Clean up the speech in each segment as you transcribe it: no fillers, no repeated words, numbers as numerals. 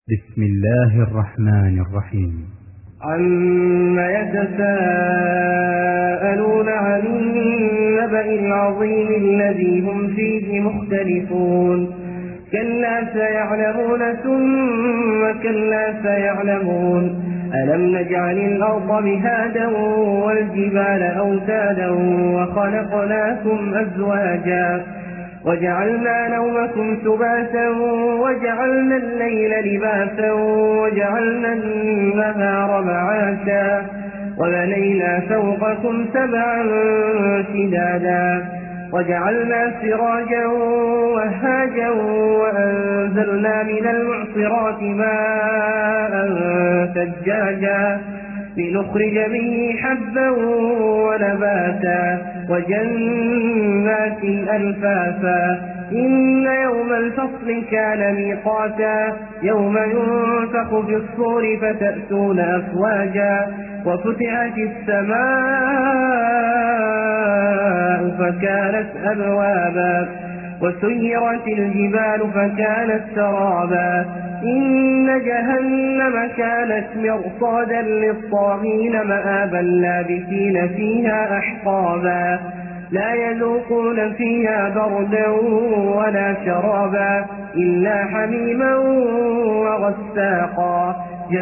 بسم الله الرحمن الرحيم. عما يتساءلون عن النبأ العظيم الذي هم فيه مختلفون كلا سيعلمون ثم كلا سيعلمون ألم نجعل الأرض مهادا والجبال أوتادا وخلقناكم أزواجا وجعلنا نومكم سباتا وجعلنا الليل لباسا وجعلنا النهار معاشا وبنينا فوقكم سبعا شدادا وجعلنا سراجا وهاجا وأنزلنا من المعصرات ماء ثجاجا لنخرج به حبا ونباتا وجنات ألفافا إن يوم الفصل كان ميقاتا يوم ينفخ في الصور فتأتون أفواجا وفتحت السماء فكانت أبوابا وسيرت الجبال فكانت سرابا إن جهنم كانت مرصادا للطاغين مآبا لابثين فيها أحقابا لا يذوقون فيها بردا ولا شرابا إلا حميما وغساقا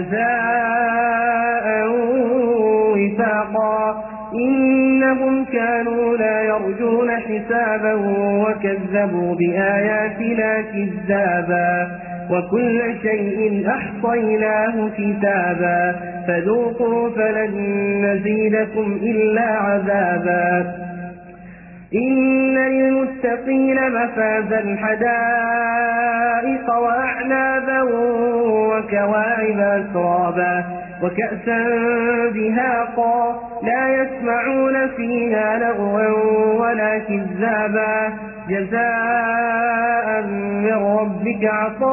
جزاء وفاقا إنهم كانوا لا يرجون حسابا وكذبوا بآياتنا كذابا وكل شيء أحصيناه كتابا فذوقوا فلن نزيدكم إلا عذابا إن للمتقين مفازا حدائق وأعنابا وكواعب أترابا وكأسا دهاقا لا يسمعون فيها لغوا ولا كذابا جزاء من ربك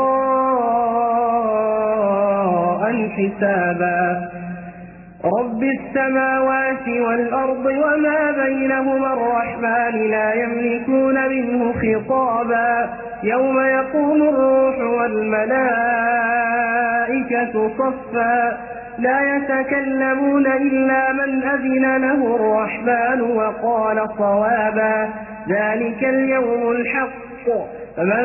عطاء حسابا رب السماوات والأرض وما بينهما الرحمن لا يملكون منه خطابا يوم يقوم الروح والملائكة صفا لا يتكلمون إلا من أذن له الرحمن وقال صوابا ذلك اليوم الحق فمن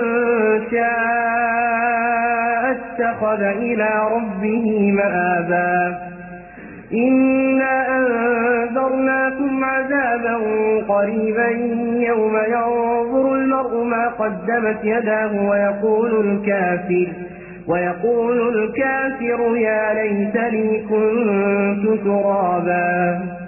شاء اتخذ إلى ربه مآبا إنا أنذرناكم عذابا قريبا يوم ينظر المرء ما قدمت يداه ويقول الكافر يا ليتني كنت ترابا.